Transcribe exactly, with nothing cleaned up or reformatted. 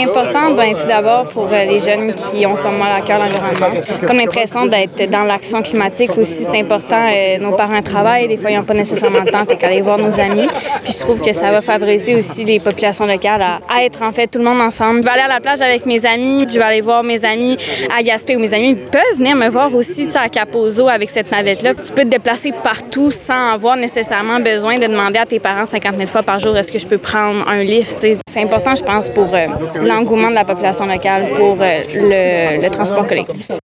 important, ben, tout d'abord, pour euh, les jeunes qui ont comme moi à cœur l'environnement. Comme l'impression d'être dans l'action climatique aussi, c'est important. Euh, nos parents travaillent, des fois, ils n'ont pas nécessairement le temps, fait qu'aller voir nos amis. Puis je trouve que ça va favoriser aussi les populations locales à, à être, en fait, tout le monde ensemble. Je vais aller à la plage avec mes amis, je vais aller voir mes amis à Gaspé, ou mes amis peuvent venir me voir aussi, tu sais, à Kaposo avec cette navette-là. Tu peux te déplacer partout sans avoir nécessairement besoin de demander à tes parents cinquante mille fois par jour est-ce que je peux prendre un lift. Tu sais. C'est important, je pense, pour euh, l'engouement de la population locale pour euh, le, le transport collectif.